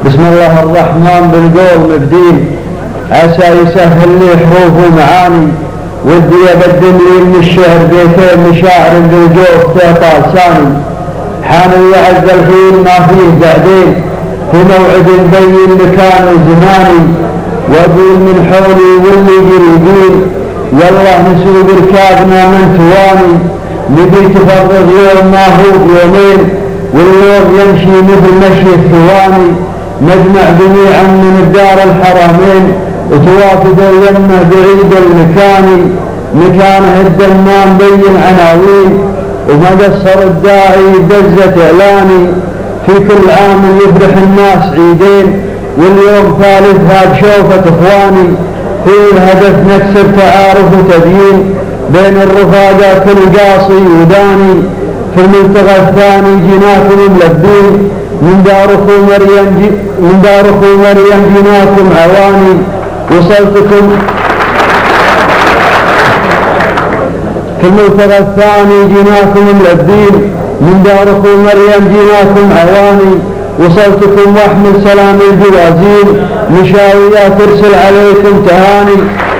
بسم الله الرحمن بالقول مبدين، عسى يسهل لي حروف ومعاني، ودي أقدم لي من الشعر بيتين مشاعر بالجوف تعطى لساني. حان يعز الحين ما فيه قاعدين، في موعد مبين مكان وزماني، وأقول من حولي واللي قريبين، والله نسوق ركابنا من تواني. نبي تفرغ يوم ما هو بيومين، واليوم يمشي مثل مشي الثواني. نجمع جميعا من الدار الحرمين، وتوافد اليمه بعيد المكان، مكانه الدمام بين عناوين، وما قصر الداعي دزة اعلاني. في كل عام يفرح الناس عيدين، واليوم ثالثها بشوفة اخواني. في الهدف نكسر تعارف وتبيين بين الرفاقات القاصي وداني. في الملتقى الثاني جيناكم ملبين، من دار اخو مريم جيناكم عواني. وصلتكم في الملتقى الثاني جيناكم ملبين، من دار اخو مريم جيناكم عواني. وصلتكم واحمل سلام الجوازين، مشاويات ترسل عليكم تهاني.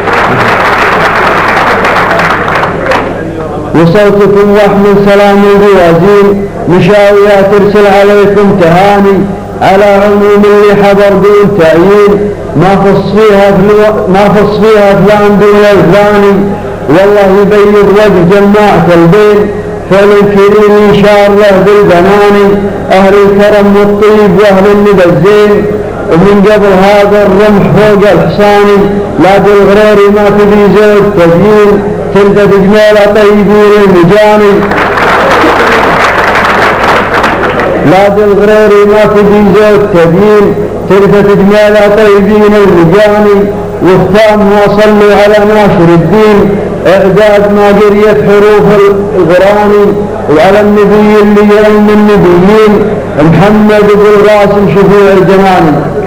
وصلتكم واحمل سلام الجوازين، مشاويات ترسل عليكم تهاني. على عموم اللي حضر دون تعيين، ما فص فيها فلان دون الثاني. والله يبيض وجه جماعة البين، فالكريم إن شاء الله بالبناني. أهل الكرم والطيب وأهل الندى الزين، ومن قبل هذا الرمح فوق الحصاني. لا بالغرير ما تبي زود تبيين، تلقى جمال طيبين المجاني. لا بالغرير ما تبي زود تبيين، تلقى جمال طيبين المجاني. واختامها صلوا على ناشر الدين، إعداد ما قريت حروف القرآن. وعلى النبي اللي يعلم النبيين، محمد بن القاسم شفيع الجمال.